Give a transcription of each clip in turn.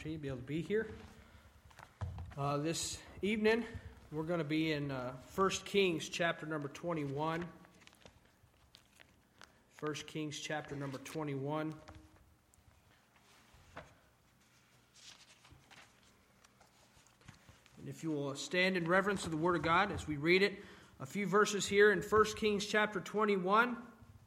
opportunity to be able to be here. This evening, we're going to be in 1 Kings chapter number 21. 1 Kings chapter number 21. And if you will stand in reverence of the Word of God as we read it, a few verses here in 1 Kings chapter 21.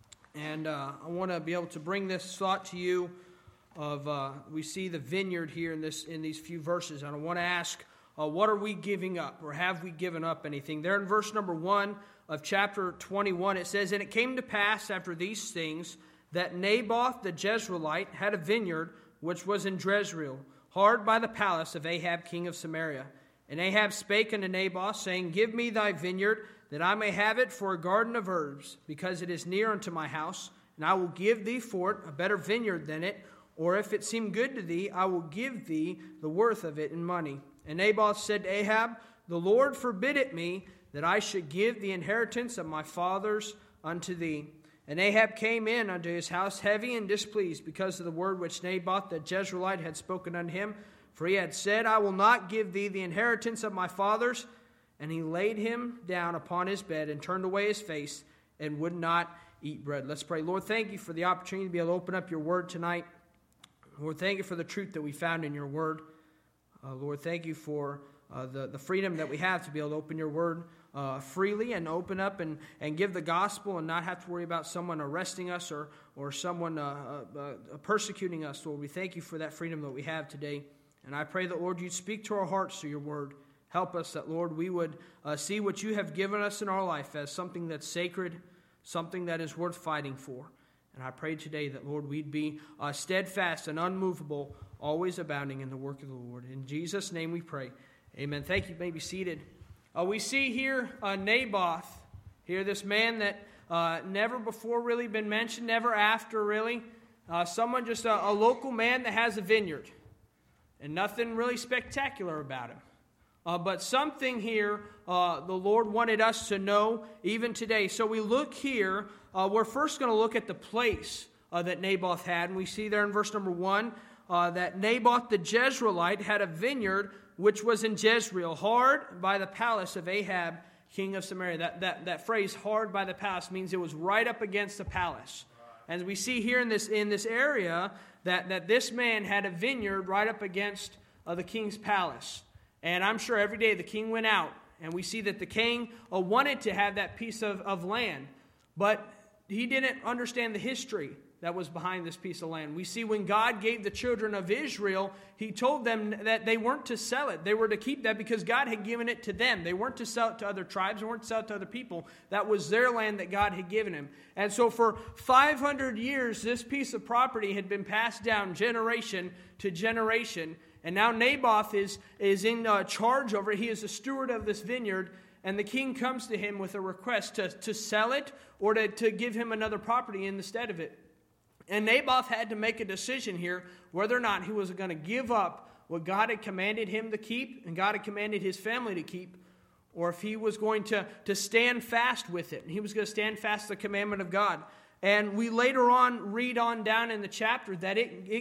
And I want to be able to bring this thought to you of, we see the vineyard here in these few verses. And I want to ask, what are we giving up, or have we given up anything? There in verse number 1 of chapter 21, it says, "And it came to pass after these things that Naboth the Jezreelite had a vineyard which was in Jezreel, hard by the palace of Ahab king of Samaria. And Ahab spake unto Naboth, saying, Give me thy vineyard, that I may have it for a garden of herbs, because it is near unto my house, and I will give thee for it a better vineyard than it, or if it seem good to thee, I will give thee the worth of it in money. And Naboth said to Ahab, The Lord forbid it me, that I should give the inheritance of my fathers unto thee. And Ahab came in unto his house heavy and displeased, because of the word which Naboth the Jezreelite had spoken unto him. For he had said, I will not give thee the inheritance of my fathers. And he laid him down upon his bed and turned away his face and would not eat bread." Let's pray. Lord, thank you for the opportunity to be able to open up your word tonight. Lord, thank you for the truth that we found in your word. Lord, thank you for the freedom that we have to be able to open your word freely and open up and give the gospel and not have to worry about someone arresting us or someone persecuting us. Lord, we thank you for that freedom that we have today. And I pray that, Lord, you'd speak to our hearts through your word. Help us that, Lord, we would see what you have given us in our life as something that's sacred, something that is worth fighting for. And I pray today that, Lord, we'd be steadfast and unmovable, always abounding in the work of the Lord. In Jesus' name we pray. Amen. Thank you. You may be seated. We see here Naboth, here this man that never before really been mentioned, never after really. Someone, just a local man that has a vineyard. And nothing really spectacular about him. But something here the Lord wanted us to know even today. So we look here, we're first going to look at the place that Naboth had. And we see there in verse number 1 that Naboth the Jezreelite had a vineyard which was in Jezreel, hard by the palace of Ahab, king of Samaria. That phrase, hard by the palace, means it was right up against the palace. As we see here in this area, that this man had a vineyard right up against the king's palace. And I'm sure every day the king went out, and we see that the king wanted to have that piece of land, but he didn't understand the history that was behind this piece of land. We see when God gave the children of Israel, he told them that they weren't to sell it. They were to keep that because God had given it to them. They weren't to sell it to other tribes. They weren't to sell it to other people. That was their land that God had given him. And so for 500 years, this piece of property had been passed down generation to generation. And now Naboth is in charge over it. He is a steward of this vineyard. And the king comes to him with a request to sell it or to give him another property in the stead of it. And Naboth had to make a decision here whether or not he was going to give up what God had commanded him to keep and God had commanded his family to keep, or if he was going to stand fast with it. And he was going to stand fast the commandment of God. And we later on read on down in the chapter that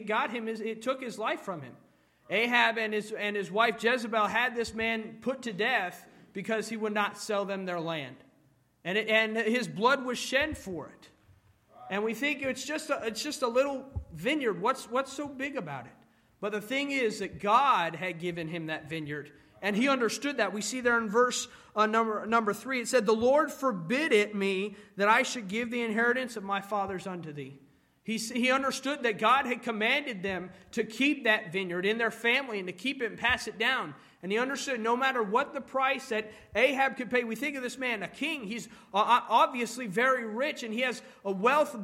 it took his life from him. Ahab and his wife Jezebel had this man put to death because he would not sell them their land. And his blood was shed for it. And we think it's just a little vineyard. What's so big about it? But the thing is that God had given him that vineyard. And he understood that. We see there in verse number 3, it said, The Lord forbid it me that I should give the inheritance of my fathers unto thee. He understood that God had commanded them to keep that vineyard in their family and to keep it and pass it down. And he understood no matter what the price that Ahab could pay. We think of this man, a king. He's obviously very rich, and he has a wealth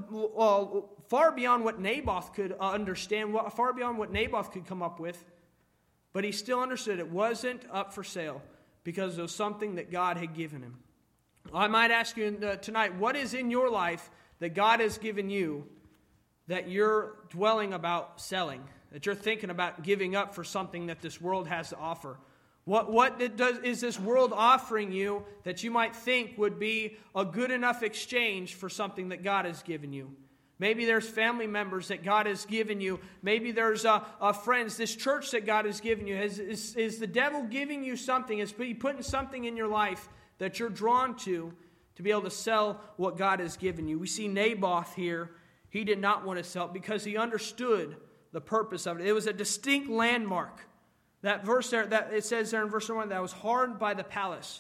far beyond what Naboth could understand, far beyond what Naboth could come up with. But he still understood it wasn't up for sale because it was something that God had given him. I might ask you tonight, what is in your life that God has given you that you're dwelling about selling, that you're thinking about giving up for something that this world has to offer? What is this world offering you that you might think would be a good enough exchange for something that God has given you? Maybe there's family members that God has given you. Maybe there's friends, this church that God has given you. Is the devil giving you something? Is he putting something in your life that you're drawn to be able to sell what God has given you? We see Naboth here. He did not want to sell it because he understood the purpose of it. It was a distinct landmark. That verse there, that it says there in verse 1, that was hard by the palace.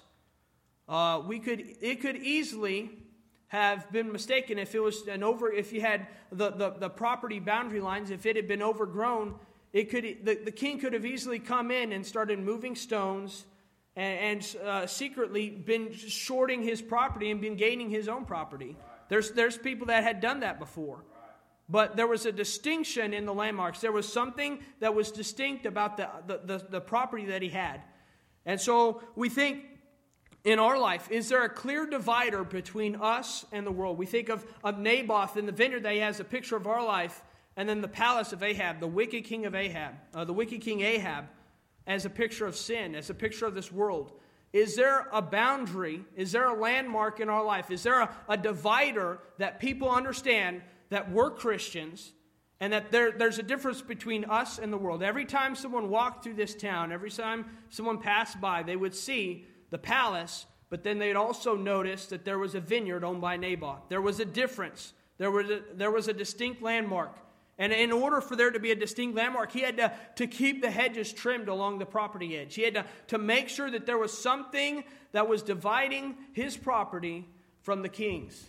It could easily have been mistaken if it was if you had the property boundary lines, if it had been overgrown, the king could have easily come in and started moving stones and secretly been shorting his property and been gaining his own property. There's people that had done that before. But there was a distinction in the landmarks. There was something that was distinct about the property that he had. And so we think, in our life, is there a clear divider between us and the world? We think of Naboth in the vineyard that he has a picture of our life, and then the palace of Ahab, the wicked king of Ahab, the wicked king Ahab, as a picture of sin, as a picture of this world. Is there a boundary? Is there a landmark in our life? Is there a divider that people understand that we're Christians and that there's a difference between us and the world? Every time someone walked through this town, every time someone passed by, they would see the palace, but then they'd also notice that there was a vineyard owned by Naboth. There was a difference. There was a distinct landmark. And in order for there to be a distinct landmark, he had to keep the hedges trimmed along the property edge. He had to make sure that there was something that was dividing his property from the king's,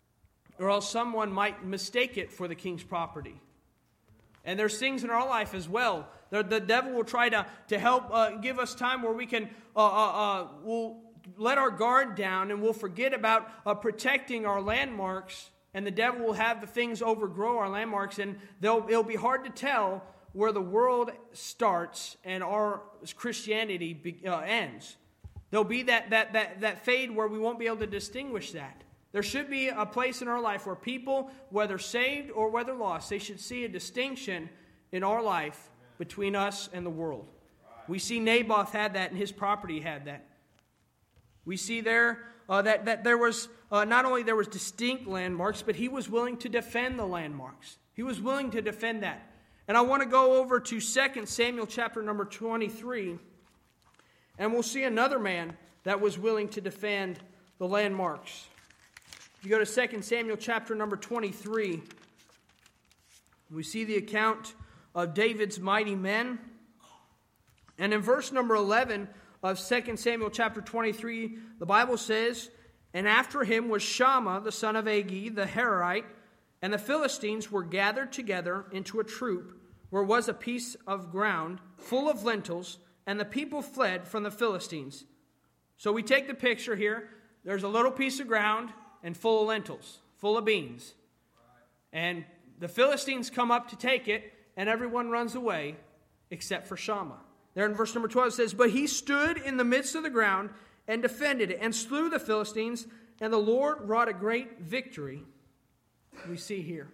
or else someone might mistake it for the king's property. And there's things in our life as well. The devil will try to help give us time where we can we'll let our guard down and we'll forget about protecting our landmarks. And the devil will have the things overgrow our landmarks, and it'll be hard to tell where the world starts and our Christianity ends. There'll be that fade where we won't be able to distinguish that. There should be a place in our life where people, whether saved or whether lost, they should see a distinction in our life between us and the world. We see Naboth had that, and his property had that. We see there that there was, not only there was distinct landmarks, but he was willing to defend the landmarks. He was willing to defend that. And I want to go over to 2 Samuel chapter number 23, and we'll see another man that was willing to defend the landmarks. If you go to 2 Samuel chapter number 23, we see the account of David's mighty men. And in verse number 11 of 2 Samuel chapter 23, the Bible says, "And after him was Shammah the son of Agee the Hararite, and the Philistines were gathered together into a troop, where was a piece of ground full of lentils, and the people fled from the Philistines." So we take the picture here. There's a little piece of ground and full of lentils, full of beans. And the Philistines come up to take it, and everyone runs away except for Shammah. There in verse number 12 it says, "But he stood in the midst of the ground and defended it, and slew the Philistines, and the Lord wrought a great victory." We see here.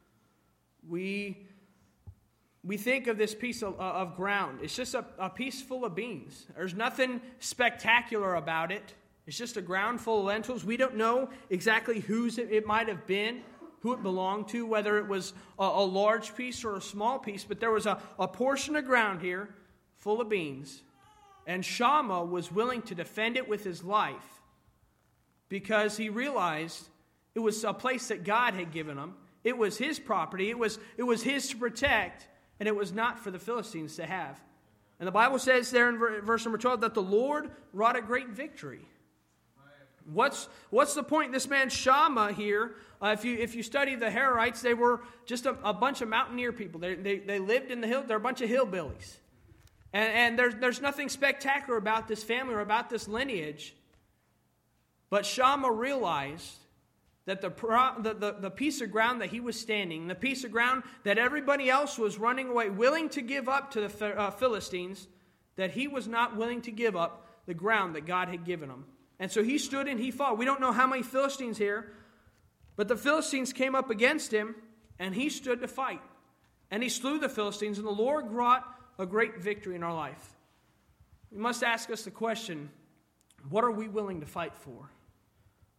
We think of this piece of ground. It's just a piece full of beans. There's nothing spectacular about it. It's just a ground full of lentils. We don't know exactly whose it might have been, who it belonged to, whether it was a large piece or a small piece. But there was a portion of ground here full of beans. And Shammah was willing to defend it with his life because he realized it was a place that God had given him. It was his property. It was his to protect, and it was not for the Philistines to have. And the Bible says there in verse number 12 that the Lord wrought a great victory. What's the point? This man Shammah here, if you study the Hararites, they were just a bunch of mountaineer people. They lived in the hills. They're a bunch of hillbillies. And there's nothing spectacular about this family or about this lineage. But Shammah realized that the piece of ground that he was standing, the piece of ground that everybody else was running away, willing to give up to the Philistines, that he was not willing to give up the ground that God had given him. And so he stood and he fought. We don't know how many Philistines here, but the Philistines came up against him, and he stood to fight. And he slew the Philistines, and the Lord wrought a great victory in our life. We must ask us the question, what are we willing to fight for?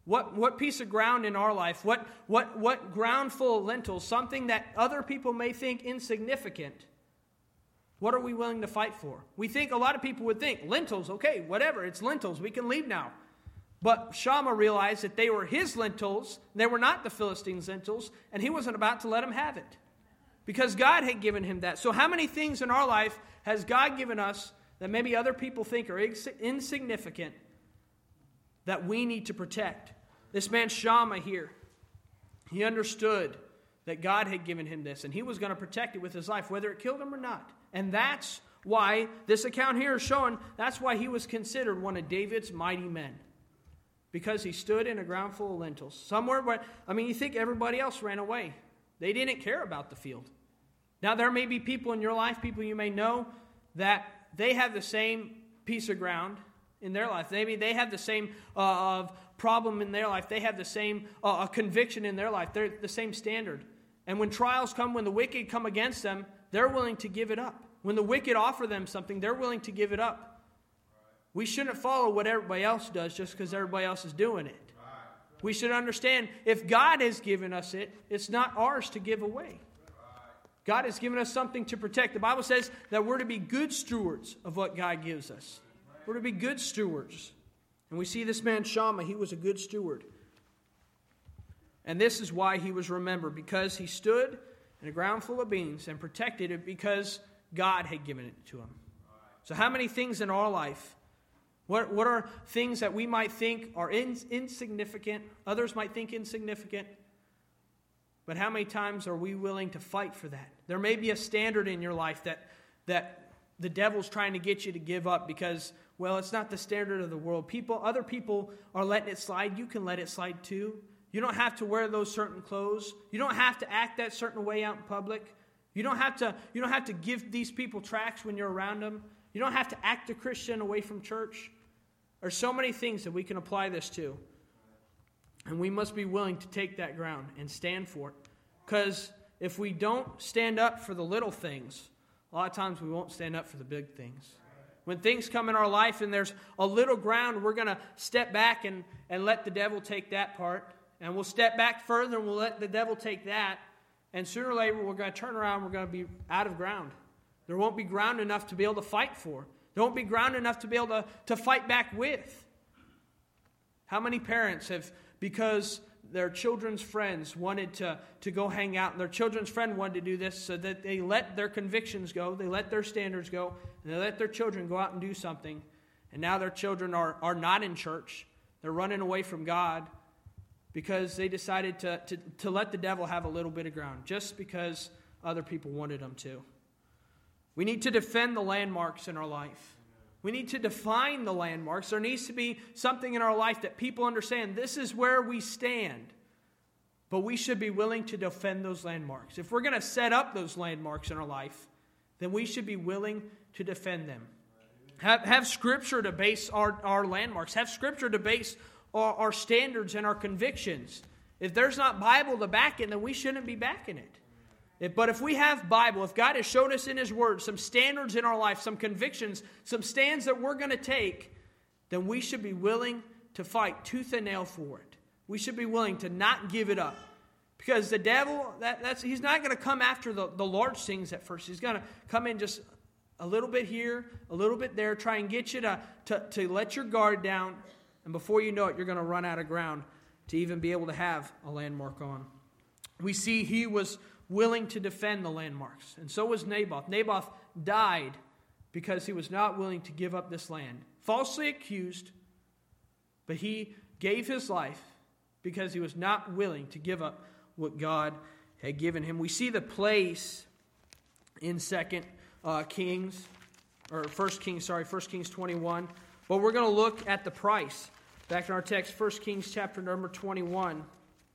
What piece of ground in our life, what ground full of lentils, something that other people may think insignificant, what are we willing to fight for? We think, a lot of people would think, lentils, okay, whatever, it's lentils, we can leave now. But Shammah realized that they were his lentils, they were not the Philistines' lentils, and he wasn't about to let them have it. Because God had given him that. So how many things in our life has God given us that maybe other people think are insignificant that we need to protect? This man Shammah here, he understood that God had given him this, and he was going to protect it with his life, whether it killed him or not. And that's why this account here is showing, that's why he was considered one of David's mighty men. Because he stood in a ground full of lentils. Somewhere where, you think everybody else ran away. They didn't care about the field. Now, there may be people in your life, people you may know, that they have the same piece of ground in their life. Maybe they have the same problem in their life. They have the same conviction in their life. They're the same standard. And when trials come, when the wicked come against them, they're willing to give it up. When the wicked offer them something, they're willing to give it up. We shouldn't follow what everybody else does just because everybody else is doing it. We should understand, if God has given us it, it's not ours to give away. God has given us something to protect. The Bible says that we're to be good stewards of what God gives us. We're to be good stewards. And we see this man Shammah, he was a good steward. And this is why he was remembered, because he stood in a ground full of beans and protected it because God had given it to him. So how many things in our life, what are things that we might think are insignificant, others might think insignificant, but how many times are we willing to fight for that? There may be a standard in your life that the devil's trying to get you to give up because, well, it's not the standard of the world. Other people are letting it slide. You can let it slide too. You don't have to wear those certain clothes. You don't have to act that certain way out in public. You don't have to give these people tracts when you're around them. You don't have to act a Christian away from church. There's so many things that we can apply this to. And we must be willing to take that ground and stand for it. Because if we don't stand up for the little things, a lot of times we won't stand up for the big things. When things come in our life and there's a little ground, we're going to step back and let the devil take that part. And we'll step back further and we'll let the devil take that. And sooner or later, we're going to turn around, we're going to be out of ground. There won't be ground enough to be able to fight for. There won't be ground enough to be able to fight back with. How many parents have, because their children's friends wanted to go hang out, and their children's friend wanted to do this, so that they let their convictions go, they let their standards go, and they let their children go out and do something, and now their children are not in church. They're running away from God because they decided to let the devil have a little bit of ground, just because other people wanted them to. We need to defend the landmarks in our life. We need to define the landmarks. There needs to be something in our life that people understand. This is where we stand. But we should be willing to defend those landmarks. If we're going to set up those landmarks in our life, then we should be willing to defend them. Have Scripture to base our landmarks. Have Scripture to base our standards and our convictions. If there's not Bible to back it, then we shouldn't be backing it. But if we have Bible, if God has showed us in His Word some standards in our life, some convictions, some stands that we're going to take, then we should be willing to fight tooth and nail for it. We should be willing to not give it up. Because the devil, he's not going to come after the large things at first. He's going to come in just a little bit here, a little bit there, try and get you to let your guard down. And before you know it, you're going to run out of ground to even be able to have a landmark on. We see he was willing to defend the landmarks. And so was Naboth. Naboth died because he was not willing to give up this land. Falsely accused, but he gave his life because he was not willing to give up what God had given him. We see the place in 1 Kings 21. But we're going to look at the price. Back in our text, 1 Kings chapter number 21.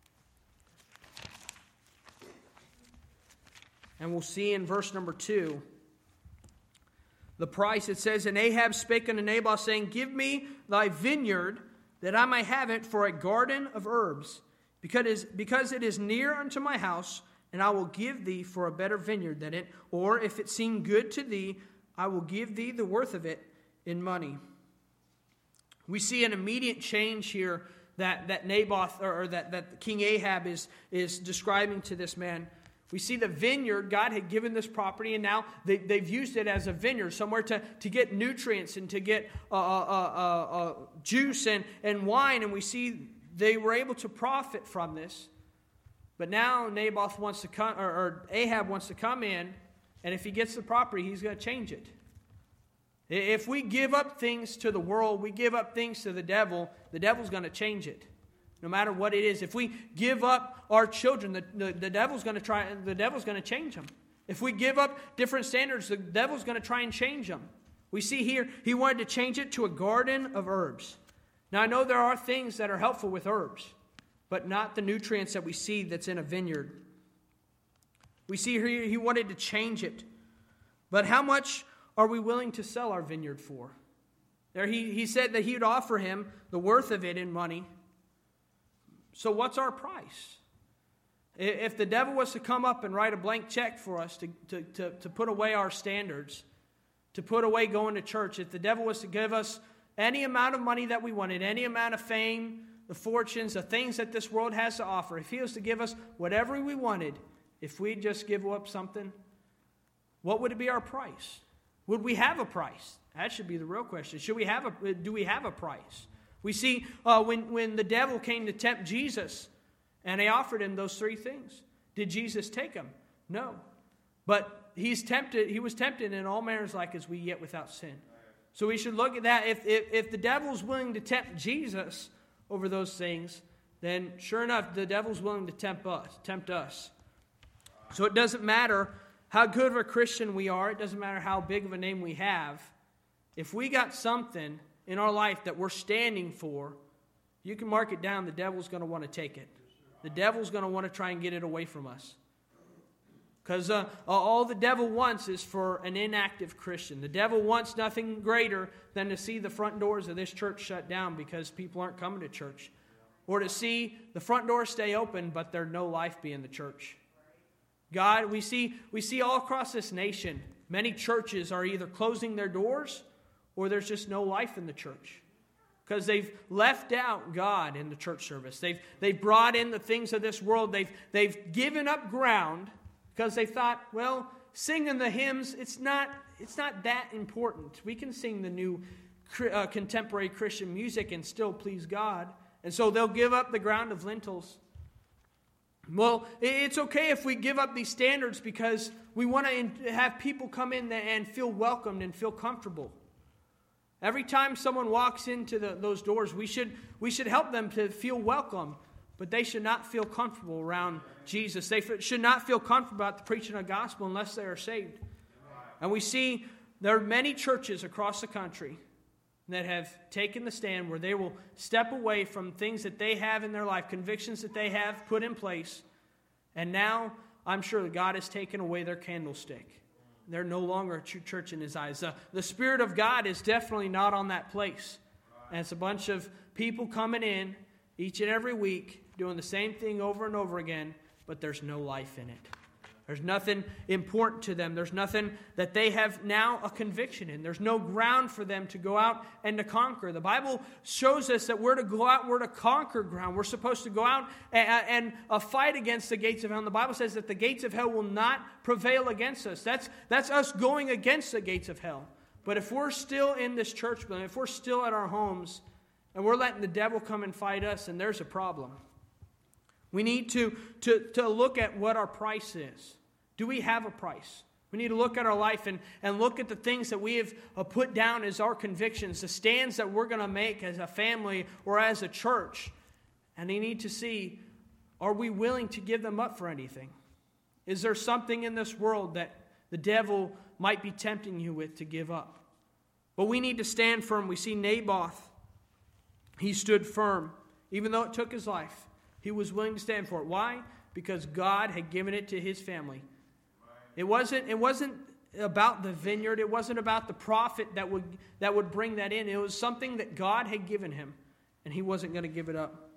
And we'll see in verse number 2, the price. It says, "And Ahab spake unto Naboth, saying, Give me thy vineyard, that I may have it for a garden of herbs, because it is near unto my house, and I will give thee for a better vineyard than it. Or if it seem good to thee, I will give thee the worth of it in money." We see an immediate change here that Naboth or that King Ahab is describing to this man. We see the vineyard. God had given this property, and now they've used it as a vineyard, somewhere to get nutrients and to get juice and wine. And we see they were able to profit from this. But now Naboth wants to come, or Ahab wants to come in, and if he gets the property, he's going to change it. If we give up things to the world, we give up things to the devil's going to change it. No matter what it is. If we give up our children, the devil's going to change them. If we give up different standards, the devil's going to try and change them. We see here, he wanted to change it to a garden of herbs. Now I know there are things that are helpful with herbs, but not the nutrients that we see that's in a vineyard. We see here he wanted to change it. But how much are we willing to sell our vineyard for? There he said that he would offer him the worth of it in money. So what's our price? If the devil was to come up and write a blank check for us to put away our standards, to put away going to church, if the devil was to give us any amount of money that we wanted, any amount of fame, the fortunes, the things that this world has to offer, if he was to give us whatever we wanted, if we just give up something, what would it be our price? Would we have a price? That should be the real question. Do we have a price? We see when the devil came to tempt Jesus, and they offered him those three things. Did Jesus take them? No. But he was tempted in all manners like as we yet without sin. So we should look at that. If the devil's willing to tempt Jesus over those things, then sure enough, the devil's willing to tempt us. So it doesn't matter how good of a Christian we are. It doesn't matter how big of a name we have. If we got something in our life that we're standing for, you can mark it down. The devil's going to want to take it. The devil's going to want to try and get it away from us. Because all the devil wants is for an inactive Christian. The devil wants nothing greater than to see the front doors of this church shut down because people aren't coming to church. Or to see the front doors stay open, but there's no life be in the church. God, we see all across this nation, many churches are either closing their doors or there's just no life in the church. Because they've left out God in the church service. They've brought in the things of this world. They've given up ground because they thought, well, singing the hymns, it's not that important. We can sing the new contemporary Christian music and still please God. And so they'll give up the ground of lentils. Well, it's okay if we give up these standards because we want to have people come in and feel welcomed and feel comfortable. Every time someone walks into those doors, we should help them to feel welcome, but they should not feel comfortable around Jesus. They should not feel comfortable about the preaching of the gospel unless they are saved. And we see there are many churches across the country that have taken the stand where they will step away from things that they have in their life, convictions that they have put in place, and now I'm sure that God has taken away their candlestick. They're no longer a true church in his eyes. The Spirit of God is definitely not on that place. And it's a bunch of people coming in each and every week, doing the same thing over and over again, but there's no life in it. There's nothing important to them. There's nothing that they have now a conviction in. There's no ground for them to go out and to conquer. The Bible shows us that we're to go out, we're to conquer ground. We're supposed to go out and fight against the gates of hell. And the Bible says that the gates of hell will not prevail against us. That's us going against the gates of hell. But if we're still in this church building, if we're still at our homes, and we're letting the devil come and fight us, then there's a problem. We need to look at what our price is. Do we have a price? We need to look at our life and look at the things that we have put down as our convictions, the stands that we're going to make as a family or as a church. And we need to see, are we willing to give them up for anything? Is there something in this world that the devil might be tempting you with to give up? But we need to stand firm. We see Naboth. He stood firm. Even though it took his life, he was willing to stand for it. Why? Because God had given it to his family. It wasn't about the vineyard. It wasn't about the profit that would bring that in. It was something that God had given him, and he wasn't going to give it up.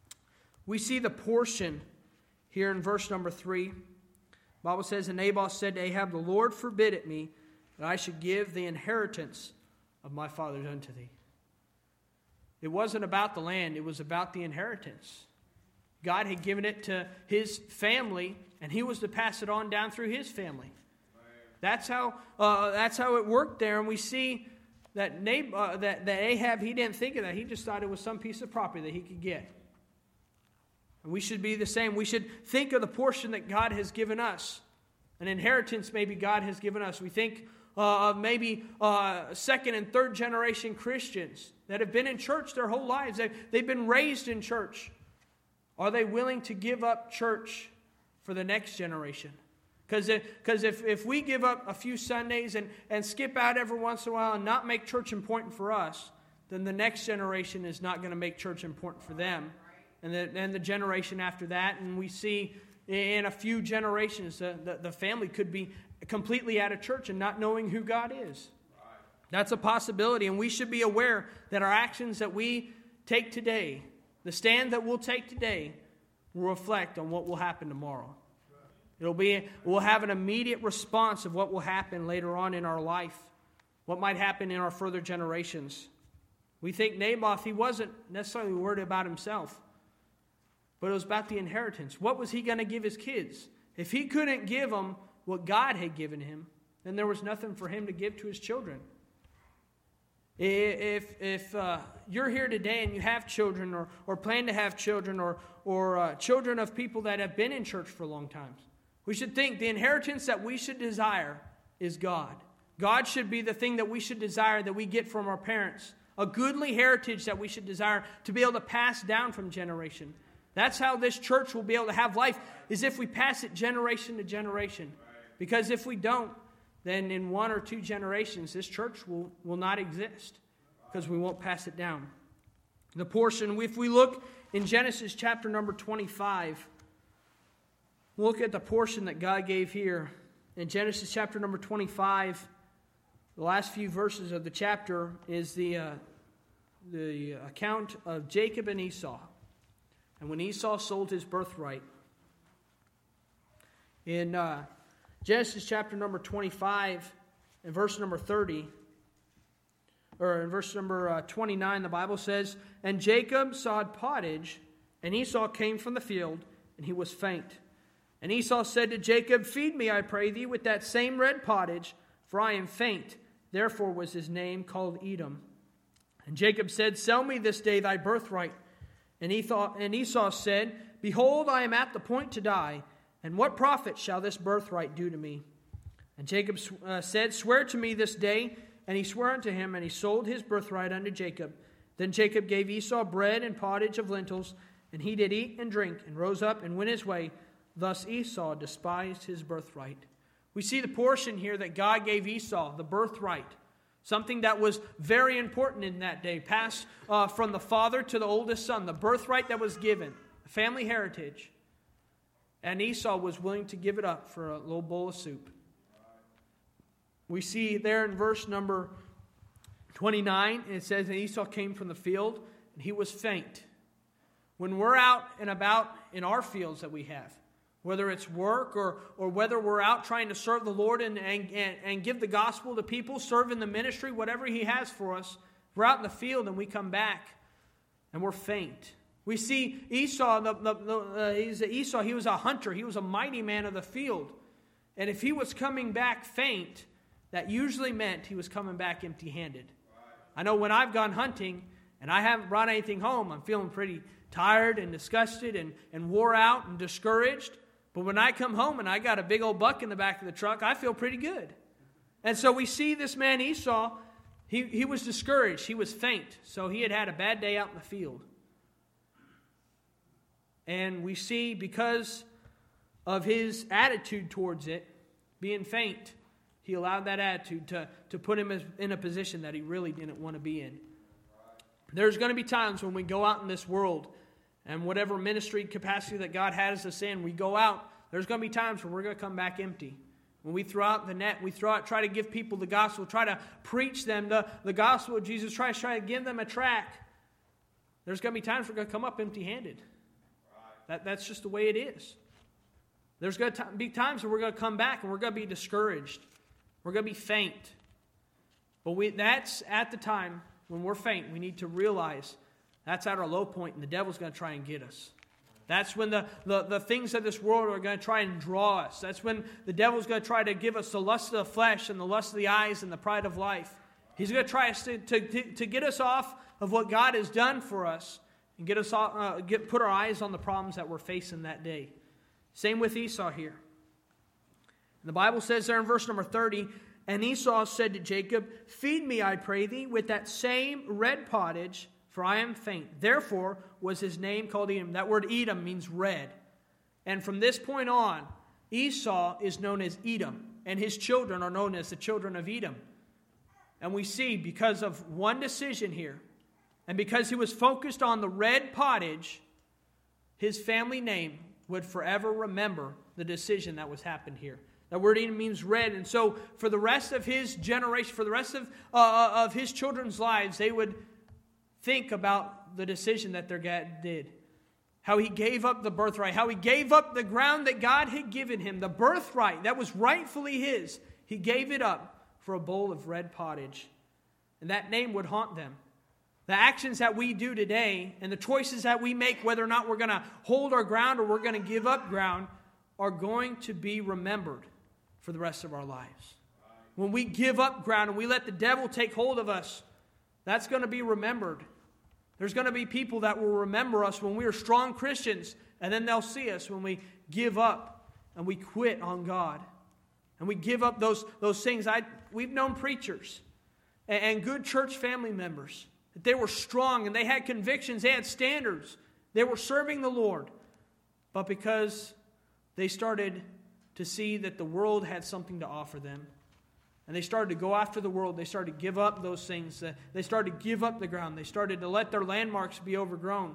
We see the portion here in verse number 3. The Bible says, and Naboth said to Ahab, the Lord forbid it me that I should give the inheritance of my fathers unto thee. It wasn't about the land. It was about the inheritance. God had given it to his family, and he was to pass it on down through his family. That's how it worked there. And we see that Ahab, he didn't think of that. He just thought it was some piece of property that he could get. And we should be the same. We should think of the portion that God has given us. An inheritance maybe God has given us. We think of maybe second and third generation Christians that have been in church their whole lives. They've been raised in church. Are they willing to give up church for the next generation? Because if we give up a few Sundays and skip out every once in a while and not make church important for us, then the next generation is not going to make church important for them. And the generation after that, and we see in a few generations the family could be completely out of church and not knowing who God is. That's a possibility, and we should be aware that our actions that we take today, the stand that we'll take today, will reflect on what will happen tomorrow. We'll have an immediate response of what will happen later on in our life, what might happen in our further generations. We think Naboth, he wasn't necessarily worried about himself, but it was about the inheritance. What was he going to give his kids? If he couldn't give them what God had given him, then there was nothing for him to give to his children. If you're here today and you have children or plan to have children or children of people that have been in church for a long time, we should think the inheritance that we should desire is God. God should be the thing that we should desire that we get from our parents. A goodly heritage that we should desire to be able to pass down from generation. That's how this church will be able to have life, is if we pass it generation to generation. Because if we don't, then in 1 or 2 generations, this church will not exist because we won't pass it down. The portion, if we look in Genesis chapter number 25, look at the portion that God gave here. In Genesis chapter number 25, the last few verses of the chapter is the account of Jacob and Esau. And when Esau sold his birthright. In Genesis chapter number 25 and verse number 30, or in verse number 29, the Bible says, "And Jacob sawed pottage, and Esau came from the field, and he was faint. And Esau said to Jacob, Feed me, I pray thee, with that same red pottage, for I am faint. Therefore was his name called Edom. And Jacob said, Sell me this day thy birthright. And Esau said, Behold, I am at the point to die, and what profit shall this birthright do to me? And Jacob said, Swear to me this day. And he swore unto him, and he sold his birthright unto Jacob. Then Jacob gave Esau bread and pottage of lentils, and he did eat and drink, and rose up and went his way. Thus Esau despised his birthright." We see the portion here that God gave Esau, the birthright, something that was very important in that day, passed from the father to the oldest son, the birthright that was given, family heritage. And Esau was willing to give it up for a little bowl of soup. We see there in verse number 29, it says that Esau came from the field, and he was faint. When we're out and about in our fields that we have, whether it's work or whether we're out trying to serve the Lord and give the gospel to people, serve in the ministry, whatever He has for us, we're out in the field and we come back and we're faint. We see Esau, Esau, he was a hunter. He was a mighty man of the field. And if he was coming back faint, that usually meant he was coming back empty-handed. I know when I've gone hunting and I haven't brought anything home, I'm feeling pretty tired and disgusted and wore out and discouraged. But when I come home and I got a big old buck in the back of the truck, I feel pretty good. And so we see this man Esau, he was discouraged. He was faint. So he had a bad day out in the field. And we see because of his attitude towards it, being faint, he allowed that attitude to put him in a position that he really didn't want to be in. There's going to be times when we go out in this world and whatever ministry capacity that God has us in, we go out, there's going to be times when we're going to come back empty. When we throw out the net, we try to give people the gospel, try to preach them the gospel of Jesus, try to give them a tract. There's going to be times we're going to come up empty-handed. That's just the way it is. There's going to be times where we're going to come back and we're going to be discouraged. We're going to be faint. But that's at the time when we're faint. We need to realize That's at our low point, and the devil's going to try and get us. That's when the things of this world are going to try and draw us. That's when the devil's going to try to give us the lust of the flesh and the lust of the eyes and the pride of life. He's going to try us to get us off of what God has done for us and get us put our eyes on the problems that we're facing that day. Same with Esau here. The Bible says there in verse number 30, and Esau said to Jacob, "Feed me, I pray thee, with that same red pottage, for I am faint." Therefore was his name called Edom. That word Edom means red. And from this point on, Esau is known as Edom, and his children are known as the children of Edom. And we see, because of one decision here, and because he was focused on the red pottage, his family name would forever remember the decision that was happened here. That word Edom means red. And so for the rest of his generation, for the rest of his children's lives, they would think about the decision that their dad did. How he gave up the birthright. How he gave up the ground that God had given him. The birthright that was rightfully his. He gave it up for a bowl of red pottage. And that name would haunt them. The actions that we do today and the choices that we make, whether or not we're going to hold our ground or we're going to give up ground, are going to be remembered for the rest of our lives. When we give up ground and we let the devil take hold of us, that's going to be remembered. There's going to be people that will remember us when we are strong Christians, and then they'll see us when we give up and we quit on God. And we give up those things. We've known preachers and good church family members that they were strong and they had convictions, they had standards. They were serving the Lord. But because they started to see that the world had something to offer them, and they started to go after the world, they started to give up those things. They started to give up the ground. They started to let their landmarks be overgrown.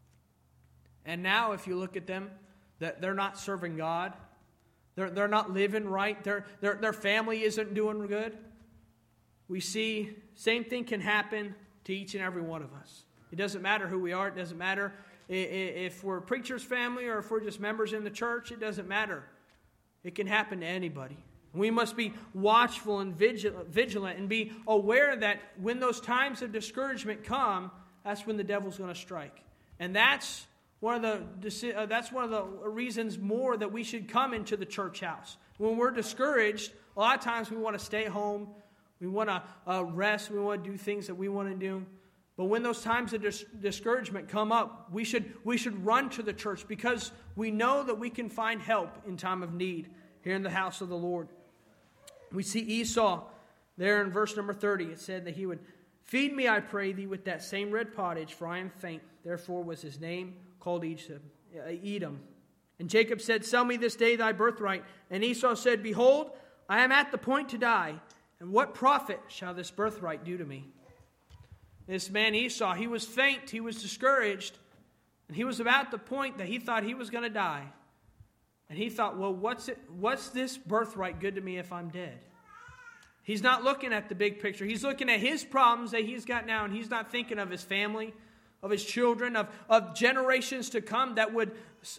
And now if you look at them, that they're not serving God. They're not living right. Their family isn't doing good. We see same thing can happen to each and every one of us. It doesn't matter who we are. It doesn't matter if we're a preacher's family or if we're just members in the church. It doesn't matter. It can happen to anybody. We must be watchful and vigilant and be aware that when those times of discouragement come, that's when the devil's going to strike. And that's one of the reasons more that we should come into the church house. When we're discouraged, a lot of times we want to stay home. We want to rest. We want to do things that we want to do. But when those times of discouragement come up, we should run to the church because we know that we can find help in time of need here in the house of the Lord. We see Esau there in verse number 30. It said that he would, "Feed me, I pray thee, with that same red pottage, for I am faint." Therefore was his name called Edom. And Jacob said, "Sell me this day thy birthright." And Esau said, "Behold, I am at the point to die, and what profit shall this birthright do to me?" This man Esau, he was faint, he was discouraged, and he was about the point that he thought he was going to die. And he thought, well, what's this birthright good to me if I'm dead? He's not looking at the big picture. He's looking at his problems that he's got now, and he's not thinking of his family, of his children, of generations to come that would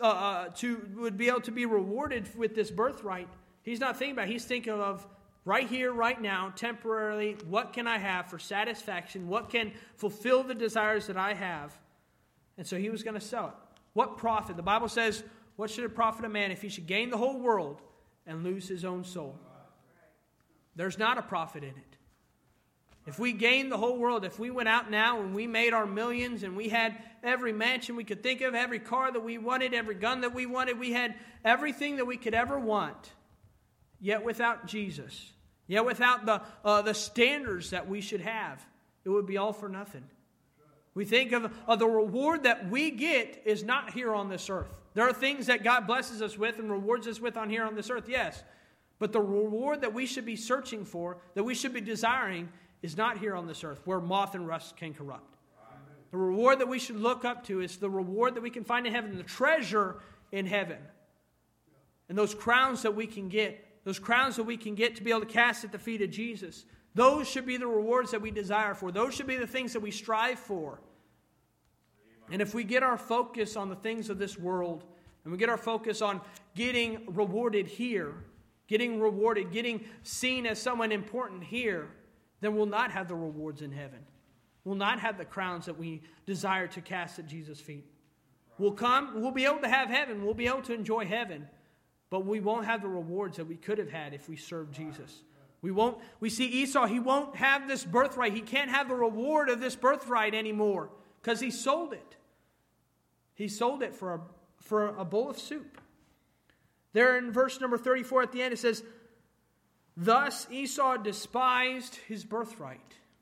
be able to be rewarded with this birthright. He's not thinking about it. He's thinking of right here, right now, temporarily, what can I have for satisfaction? What can fulfill the desires that I have? And so he was going to sell it. What profit? The Bible says, what should it profit a man if he should gain the whole world and lose his own soul? There's not a profit in it. If we gained the whole world, if we went out now and we made our millions and we had every mansion we could think of, every car that we wanted, every gun that we wanted, we had everything that we could ever want, yet without Jesus, yet without the standards that we should have, it would be all for nothing. We think of the reward that we get is not here on this earth. There are things that God blesses us with and rewards us with on here on this earth, yes. But the reward that we should be searching for, that we should be desiring, is not here on this earth, where moth and rust can corrupt. The reward that we should look up to is the reward that we can find in heaven, the treasure in heaven. And those crowns that we can get to be able to cast at the feet of Jesus, those should be the rewards that we desire for. Those should be the things that we strive for. And if we get our focus on the things of this world, and we get our focus on getting rewarded here, getting seen as someone important here, then we'll not have the rewards in heaven. We'll not have the crowns that we desire to cast at Jesus' feet. We'll be able to have heaven. We'll be able to enjoy heaven. But we won't have the rewards that we could have had if we served Jesus. We see Esau, he won't have this birthright. He can't have the reward of this birthright anymore because he sold it. He sold it for a bowl of soup. There in verse number 34 at the end it says, thus Esau despised his birthright.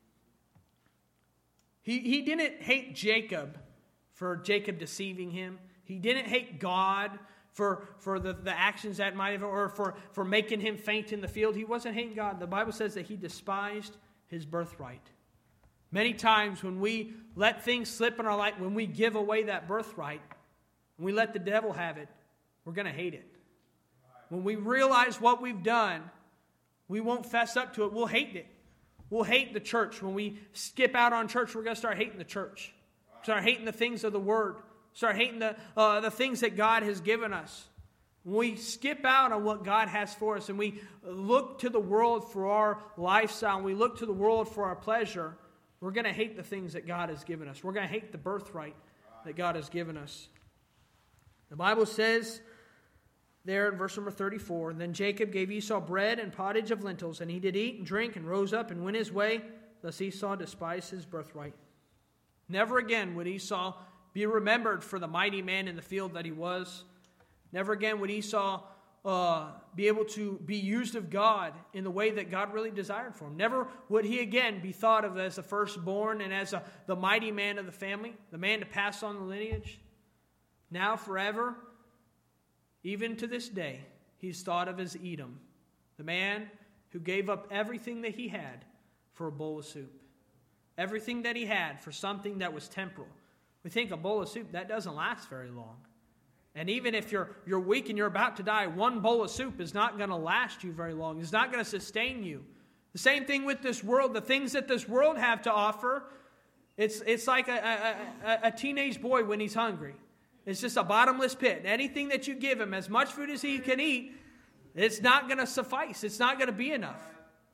He didn't hate Jacob for Jacob deceiving him. He didn't hate God for the actions that might have, or for making him faint in the field. He wasn't hating God. The Bible says that he despised his birthright. Many times when we let things slip in our life, when we give away that birthright, when we let the devil have it, we're going to hate it. When we realize what we've done, we won't fess up to it. We'll hate it. We'll hate the church. When we skip out on church, we're going to start hating the church. Start hating the things of the Word. Start hating the things that God has given us. When we skip out on what God has for us and we look to the world for our lifestyle, and we look to the world for our pleasure, we're going to hate the things that God has given us. We're going to hate the birthright that God has given us. The Bible says there in verse number 34, then Jacob gave Esau bread and pottage of lentils, and he did eat and drink and rose up and went his way. Thus Esau despised his birthright. Never again would Esau be remembered for the mighty man in the field that he was. Never again would Esau be able to be used of God in the way that God really desired for him. Never would he again be thought of as the firstborn and as the mighty man of the family, the man to pass on the lineage. Now forever, even to this day, he's thought of as Edom, the man who gave up everything that he had for a bowl of soup. Everything that he had for something that was temporal. We think a bowl of soup, that doesn't last very long. And even if you're weak and you're about to die, one bowl of soup is not going to last you very long. It's not going to sustain you. The same thing with this world. The things that this world have to offer, it's like a teenage boy when he's hungry. It's just a bottomless pit. Anything that you give him, as much food as he can eat, it's not going to suffice. It's not going to be enough.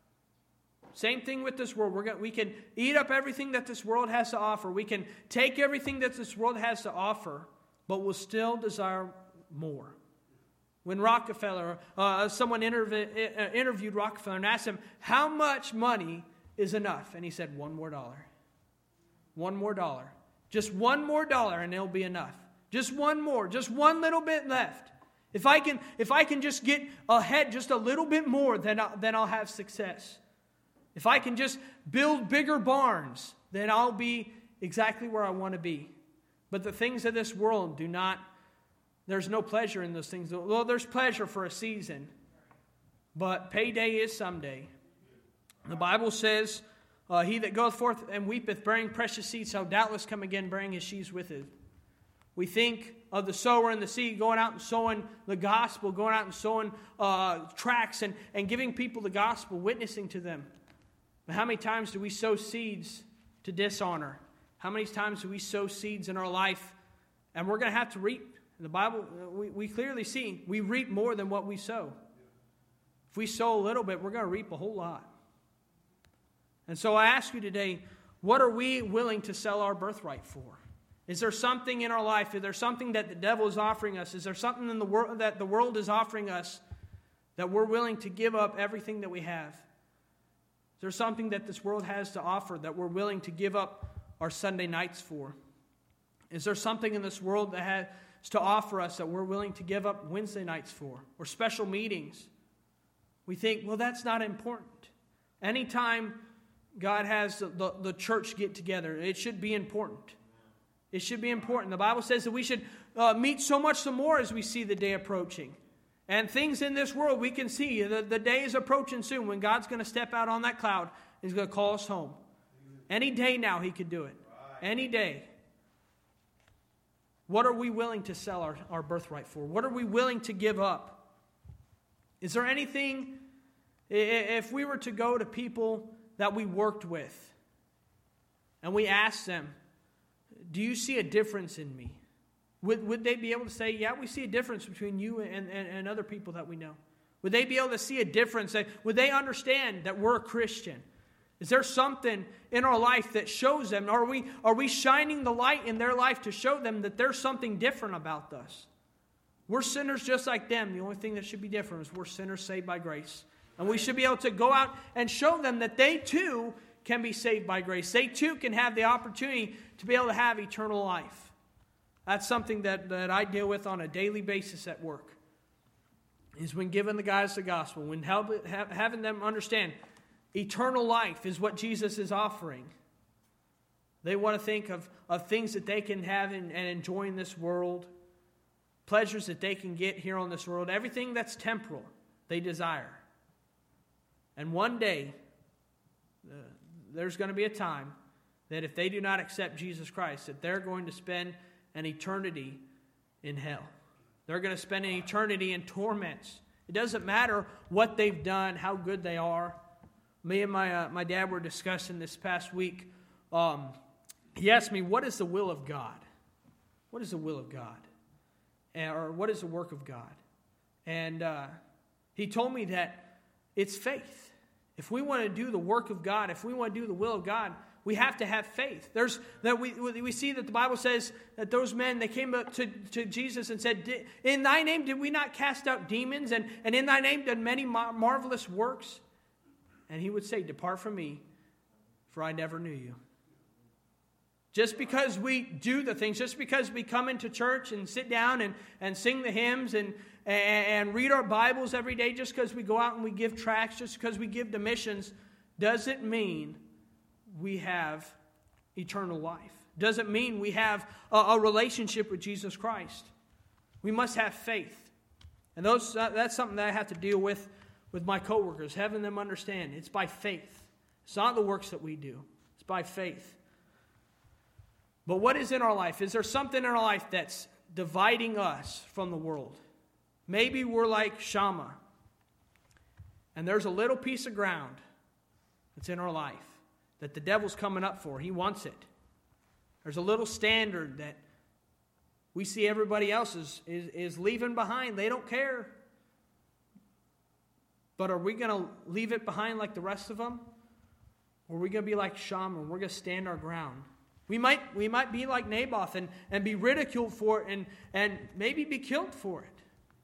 Same thing with this world. We can eat up everything that this world has to offer. We can take everything that this world has to offer, but we'll still desire more. When Rockefeller, someone interviewed Rockefeller and asked him, how much money is enough? And he said, $1 more. $1 more. Just $1 more and it'll be enough. Just one more. Just one little bit left. If I can just get ahead just a little bit more, then I'll have success. If I can just build bigger barns, then I'll be exactly where I want to be. But the things of this world there's no pleasure in those things. Well, there's pleasure for a season, but payday is someday. The Bible says, he that goeth forth and weepeth, bearing precious seed, shall doubtless come again, bearing his sheaves with it. We think of the sower and the seed going out and sowing the gospel, going out and sowing tracts and giving people the gospel, witnessing to them. But how many times do we sow seeds to dishonor? How many times do we sow seeds in our life and we're going to have to reap? In the Bible, we clearly see we reap more than what we sow. If we sow a little bit, we're going to reap a whole lot. And so I ask you today, what are we willing to sell our birthright for? Is there something in our life? Is there something that the devil is offering us? Is there something in the world that the world is offering us that we're willing to give up everything that we have? Is there something that this world has to offer that we're willing to give up our Sunday nights for? Is there something in this world that has to offer us that we're willing to give up Wednesday nights for, or special meetings? We think, well, that's not important. Anytime God has the church get together, it should be important. It should be important. The Bible says that we should meet so much the more as we see the day approaching. And things in this world we can see. The day is approaching soon when God's going to step out on that cloud. He's going to call us home. Any day now he could do it. Any day. What are we willing to sell our birthright for? What are we willing to give up? Is there anything, if we were to go to people that we worked with and we asked them, do you see a difference in me? Would they be able to say, yeah, we see a difference between you and other people that we know? Would they be able to see a difference? Would they understand that we're a Christian? Is there something in our life that shows them? Are we shining the light in their life to show them that there's something different about us? We're sinners just like them. The only thing that should be different is we're sinners saved by grace. And we should be able to go out and show them that they too can be saved by grace. They too can have the opportunity to be able to have eternal life. That's something that I deal with on a daily basis at work. Is when giving the guys the gospel, when having them understand eternal life is what Jesus is offering. They want to think of things that they can have and enjoy in this world, pleasures that they can get here on this world, everything that's temporal they desire. And one day, there's going to be a time that if they do not accept Jesus Christ, that they're going to spend an eternity in hell. They're going to spend an eternity in torments. It doesn't matter what they've done, how good they are. Me and my dad were discussing this past week. He asked me, what is the will of God? What is the will of God? Or what is the work of God? And he told me that it's faith. If we want to do the work of God, if we want to do the will of God, we have to have faith. We see that the Bible says that those men, they came up to Jesus and said, in thy name did we not cast out demons? And in thy name did many marvelous works? And he would say, depart from me, for I never knew you. Just because we do the things, just because we come into church and sit down and sing the hymns and read our Bibles every day, just because we go out and we give tracts, just because we give to missions, doesn't mean we have eternal life. Doesn't mean we have a relationship with Jesus Christ. We must have faith. And that's something that I have to deal with my coworkers, having them understand it's by faith. It's not the works that we do. It's by faith. But what is in our life? Is there something in our life that's dividing us from the world? Maybe we're like Shammah, and there's a little piece of ground that's in our life that the devil's coming up for. He wants it. There's a little standard that we see everybody else is leaving behind. They don't care. But are we going to leave it behind like the rest of them? Or are we going to be like Shammah and we're going to stand our ground? We might be like Naboth and be ridiculed for it and maybe be killed for it.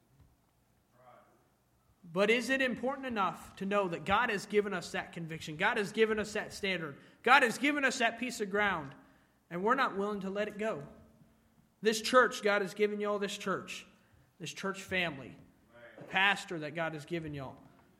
But is it important enough to know that God has given us that conviction? God has given us that standard. God has given us that piece of ground. And we're not willing to let it go. This church, God has given you all this church family, the pastor that God has given you all.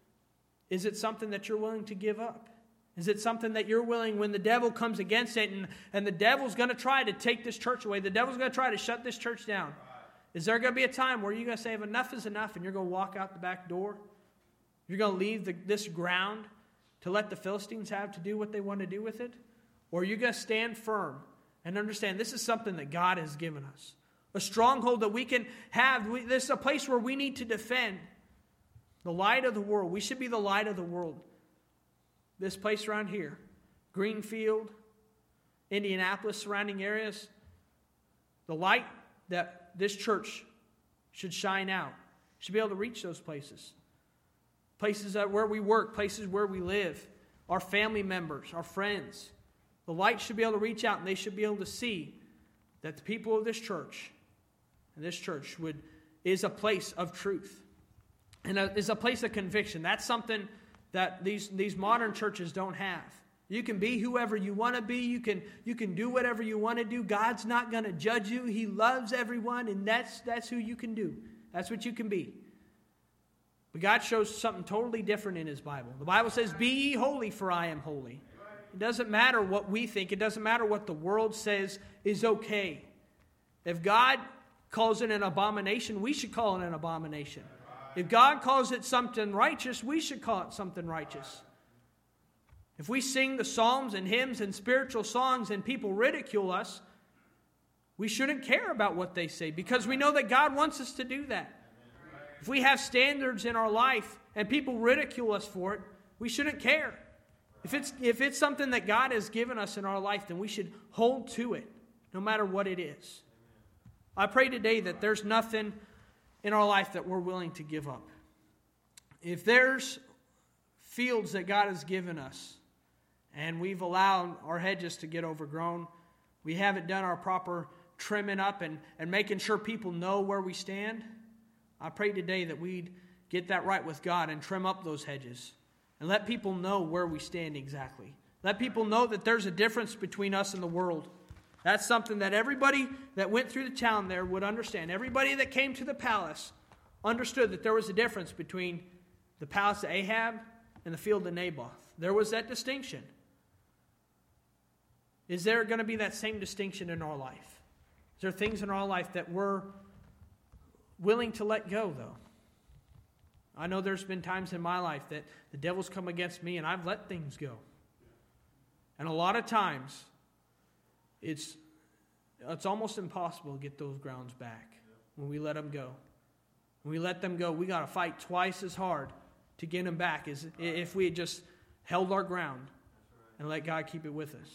Is it something that you're willing to give up? Is it something that you're willing, when the devil comes against it and the devil's going to try to take this church away, the devil's going to try to shut this church down? Is there going to be a time where you're going to say, enough is enough, and you're going to walk out the back door? You're going to leave this ground to let the Philistines have to do what they want to do with it? Or are you going to stand firm and understand this is something that God has given us? A stronghold that we can have. This is a place where we need to defend the light of the world. We should be the light of the world. This place around here, Greenfield, Indianapolis, surrounding areas, the light that this church should shine out, should be able to reach those places. Places where we work, places where we live, our family members, our friends. The light should be able to reach out, and they should be able to see that the people of this church, and this church is a place of truth, and is a place of conviction. That's something that these modern churches don't have. You can be whoever you want to be. You can do whatever you want to do. God's not going to judge you. He loves everyone, and that's who you can do. That's what you can be. But God shows something totally different in His Bible. The Bible says, "Be ye holy, for I am holy." It doesn't matter what we think. It doesn't matter what the world says is okay. If God calls it an abomination, we should call it an abomination. If God calls it something righteous, we should call it something righteous. If we sing the psalms and hymns and spiritual songs and people ridicule us, we shouldn't care about what they say, because we know that God wants us to do that. If we have standards in our life and people ridicule us for it, we shouldn't care. If it's something that God has given us in our life, then we should hold to it, no matter what it is. I pray today that there's nothing in our life that we're willing to give up. If there's fields that God has given us, and we've allowed our hedges to get overgrown. We haven't done our proper trimming up and making sure people know where we stand. I pray today that we'd get that right with God and trim up those hedges and let people know where we stand exactly. Let people know that there's a difference between us and the world. That's something that everybody that went through the town there would understand. Everybody that came to the palace understood that there was a difference between the palace of Ahab and the field of Naboth. There was that distinction. Is there going to be that same distinction in our life? Is there things in our life that we're willing to let go, though? I know there's been times in my life that the devil's come against me and I've let things go. And a lot of times, it's almost impossible to get those grounds back when we let them go. When we let them go, we got to fight twice as hard to get them back as if we had just held our ground and let God keep it with us.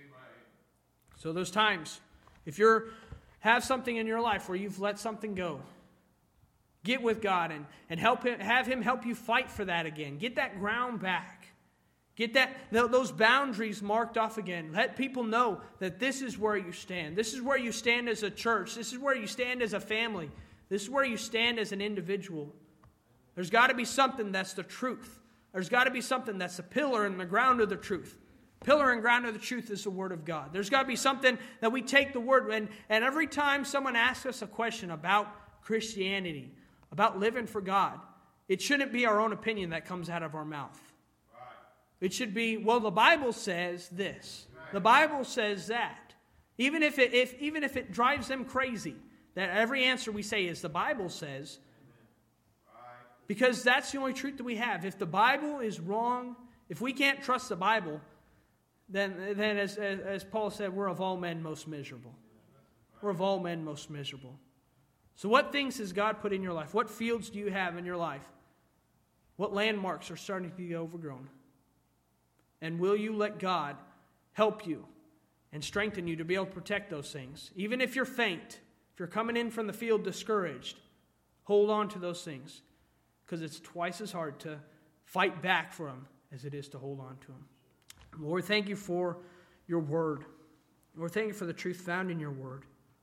So those times, if you have something in your life where you've let something go, get with God and have Him help you fight for that again. Get that ground back. Get those boundaries marked off again. Let people know that this is where you stand. This is where you stand as a church. This is where you stand as a family. This is where you stand as an individual. There's got to be something that's the truth. There's got to be something that's the pillar and the ground of the truth. Pillar and ground of the truth is the Word of God. There's got to be something that we take the Word, and every time someone asks us a question about Christianity, about living for God, it shouldn't be our own opinion that comes out of our mouth. Right. It should be, well, the Bible says this. Right. The Bible says that. Even if it drives them crazy, that every answer we say is the Bible says, right. Because that's the only truth that we have. If the Bible is wrong, if we can't trust the Bible, then as Paul said, we're of all men most miserable. We're of all men most miserable. So what things has God put in your life? What fields do you have in your life? What landmarks are starting to be overgrown? And will you let God help you and strengthen you to be able to protect those things? Even if you're faint, if you're coming in from the field discouraged, hold on to those things, because it's twice as hard to fight back for them as it is to hold on to them. Lord, thank you for your word. Lord, thank you for the truth found in your word.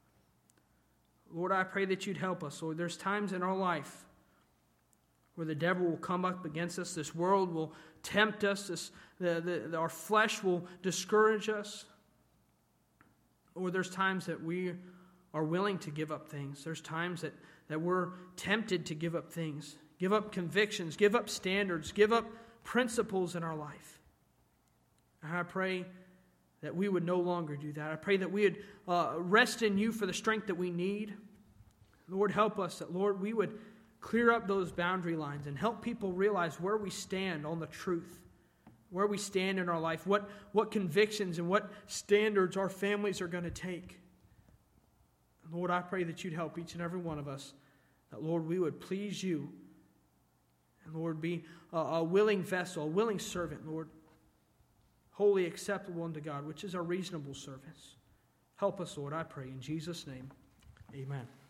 Lord, I pray that you'd help us. Lord, there's times in our life where the devil will come up against us. This world will tempt us. Our flesh will discourage us. Or there's times that we are willing to give up things. There's times that we're tempted to give up things. Give up convictions. Give up standards. Give up principles in our life. And I pray that we would no longer do that. I pray that we would rest in you for the strength that we need. Lord, help us that, Lord, we would clear up those boundary lines and help people realize where we stand on the truth, where we stand in our life, what convictions and what standards our families are going to take. Lord, I pray that you'd help each and every one of us, that, Lord, we would please you, and, Lord, be a willing vessel, a willing servant, Lord, wholly acceptable unto God, which is our reasonable service. Help us, Lord, I pray, in Jesus' name. Amen.